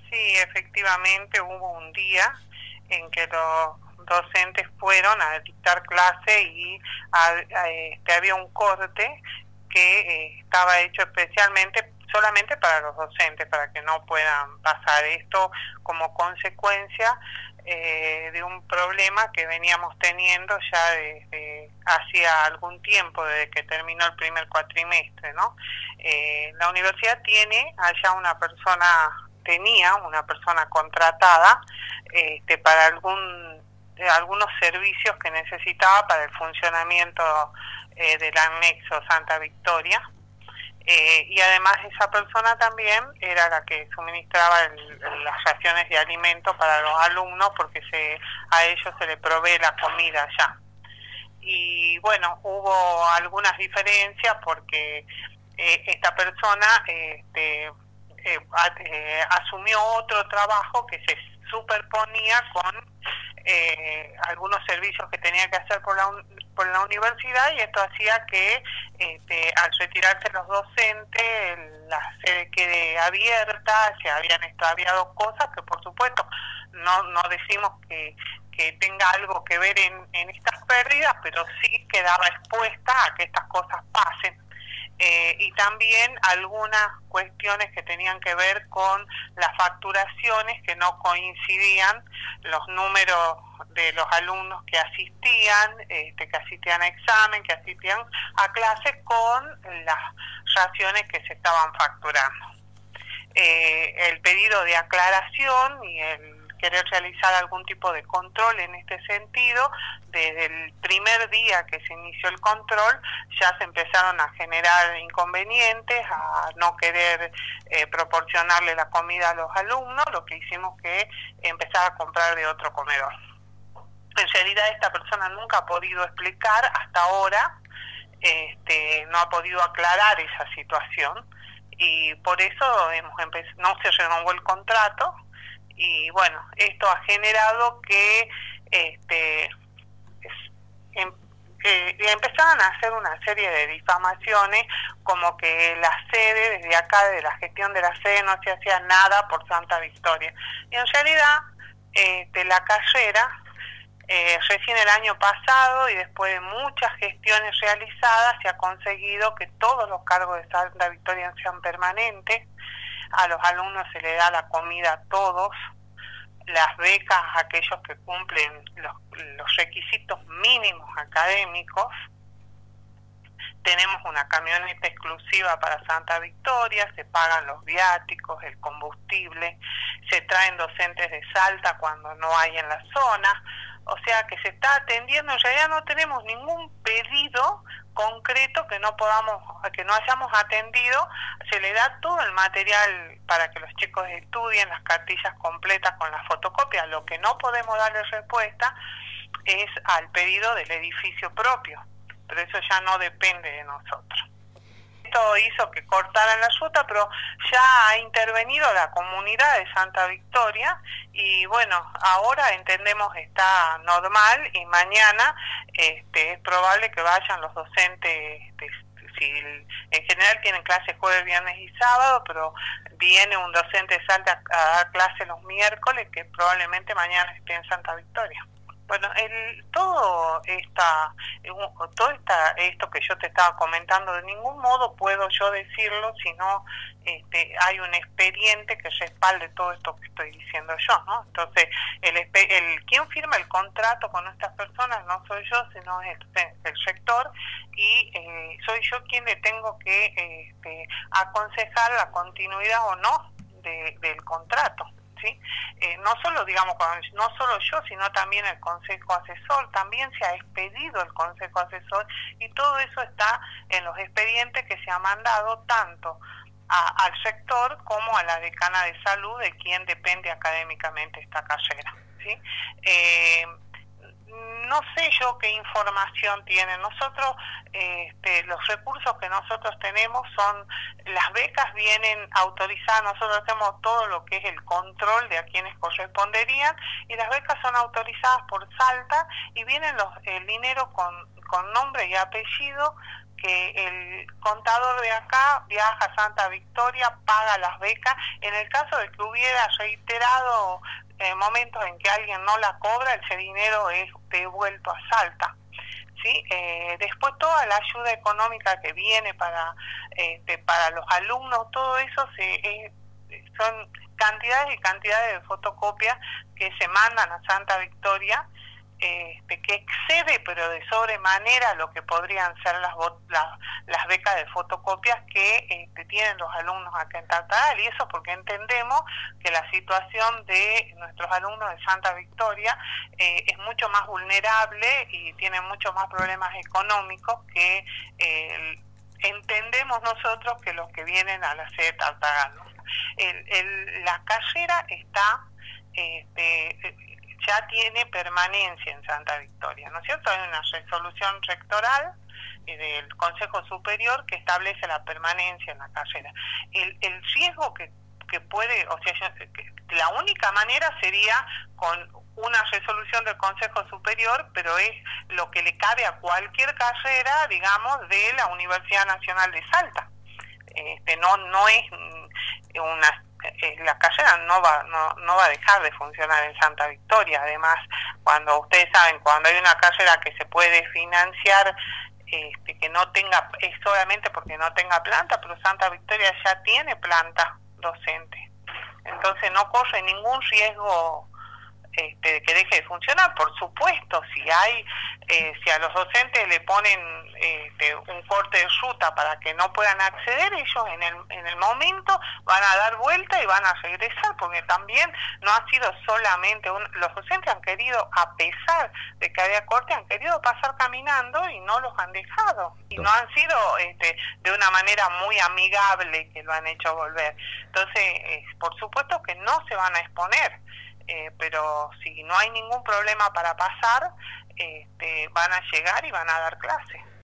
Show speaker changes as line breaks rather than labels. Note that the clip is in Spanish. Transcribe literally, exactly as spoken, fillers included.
Sí, efectivamente hubo un día en que los docentes fueron a dictar clase y a, a, este, había un corte que eh, estaba hecho especialmente solamente para los docentes, para que no puedan pasar esto como consecuencia eh, de un problema que veníamos teniendo ya desde hacía algún tiempo, desde que terminó el primer cuatrimestre, ¿no? Eh, la universidad tiene allá una persona, tenía una persona contratada este, para algún, algunos servicios que necesitaba para el funcionamiento eh, del anexo Santa Victoria. Eh, y además esa persona también era la que suministraba el, las raciones de alimento para los alumnos, porque se, a ellos se les provee la comida allá. Y bueno, hubo algunas diferencias porque eh, esta persona este, eh, eh, asumió otro trabajo que se superponía con eh, algunos servicios que tenía que hacer por la, por la universidad, y esto hacía que este, al retirarse los docentes la sede quede abierta, se habían extraviado cosas que por supuesto no, no decimos que, que tenga algo que ver en, en estas pérdidas, pero sí quedaba expuesta a que estas cosas pasen. Eh, y también algunas cuestiones que tenían que ver con las facturaciones, que no coincidían los números de los alumnos que asistían, este, que asistían a examen, que asistían a clases, con las raciones que se estaban facturando. Eh, el pedido de aclaración y el querer realizar algún tipo de control en este sentido, desde el primer día que se inició el control ya se empezaron a generar inconvenientes, a no querer eh, proporcionarle la comida a los alumnos, lo que hicimos que empezar a comprar de otro comedor. En realidad esta persona nunca ha podido explicar hasta ahora, este, no ha podido aclarar esa situación, y por eso hemos no se renovó el contrato. Y bueno, esto ha generado que este, em, eh, empezaron a hacer una serie de difamaciones, como que la sede, desde acá, de la gestión de la sede, no se hacía nada por Santa Victoria. Y en realidad, este, la carrera, eh, recién el año pasado, y después de muchas gestiones realizadas, se ha conseguido que todos los cargos de Santa Victoria sean permanentes. A los alumnos se les da la comida a todos, las becas a aquellos que cumplen los, los requisitos mínimos académicos. Tenemos una camioneta exclusiva para Santa Victoria, se pagan los viáticos, el combustible, se traen docentes de Salta cuando no hay en la zona. O sea que se está atendiendo. En realidad no tenemos ningún pedido concreto que no podamos, que no hayamos atendido. Se le da todo el material para que los chicos estudien, las cartillas completas con las fotocopias. Lo que no podemos darle respuesta es al pedido del edificio propio, pero eso ya no depende de nosotros. Esto hizo que cortaran la ruta, pero ya ha intervenido la comunidad de Santa Victoria, y bueno, ahora entendemos está normal, y mañana este, es probable que vayan los docentes, este, si en general tienen clases jueves, viernes y sábado, pero viene un docente de Salta a dar clase los miércoles, que probablemente mañana esté en Santa Victoria. Bueno, el, todo esta, todo esta, esto que yo te estaba comentando, de ningún modo puedo yo decirlo, sino este, hay un expediente que respalde todo esto que estoy diciendo yo, ¿no? Entonces, el, el quien firma el contrato con estas personas no soy yo, sino el, el rector, y eh, soy yo quien le tengo que este, aconsejar la continuidad o no de, del contrato. ¿Sí? Eh, no solo digamos no solo yo, sino también el consejo asesor, también se ha expedido el consejo asesor, y todo eso está en los expedientes que se ha mandado tanto a, al sector como a la decana de salud, de quien depende académicamente esta carrera, ¿sí? Eh, no sé yo qué información tienen. Nosotros, este, los recursos que nosotros tenemos son, las becas vienen autorizadas, nosotros hacemos todo lo que es el control de a quienes corresponderían, y las becas son autorizadas por Salta, y vienen los, el dinero con, con nombre y apellido que el contador de acá viaja a Santa Victoria, paga las becas. En el caso de que hubiera reiterado eh, momentos en que alguien no la cobra, ese dinero es devuelto a Salta. ¿Sí? Eh, después toda la ayuda económica que viene para este, para los alumnos, todo eso se, eh, son cantidades y cantidades de fotocopias que se mandan a Santa Victoria, este, que excede pero de sobremanera lo que podrían ser las, las, las becas de fotocopias que este, tienen los alumnos acá en Tartagal, y eso porque entendemos que la situación de nuestros alumnos de Santa Victoria eh, es mucho más vulnerable y tienen mucho más problemas económicos que eh, entendemos nosotros que los que vienen a la sede de Tartagal, ¿no? El, el, la carrera está este, ya tiene permanencia en Santa Victoria, ¿no es cierto? Hay una resolución rectoral del Consejo Superior que establece la permanencia en la carrera. El, el riesgo que, que puede, o sea, que la única manera sería con una resolución del Consejo Superior, pero es lo que le cabe a cualquier carrera, digamos, de la Universidad Nacional de Salta. Este, no, no es una la carrera no va no, no va a dejar de funcionar en Santa Victoria. Además, cuando ustedes saben, cuando hay una carrera que se puede financiar, este, que no tenga, es solamente porque no tenga planta, pero Santa Victoria ya tiene planta docente, entonces no corre ningún riesgo este, de que deje de funcionar. Por supuesto, si hay eh, si a los docentes le ponen este, un corte de ruta para que no puedan acceder, ellos en el, en el momento van a dar vuelta y van a regresar, porque también no ha sido solamente un, los docentes han querido, a pesar de que había corte, han querido pasar caminando y no los han dejado, y no han sido este, de una manera muy amigable que lo han hecho volver. Entonces, eh, por supuesto que no se van a exponer. Eh, pero si no hay ningún problema para pasar, este, van a llegar y van a dar clase.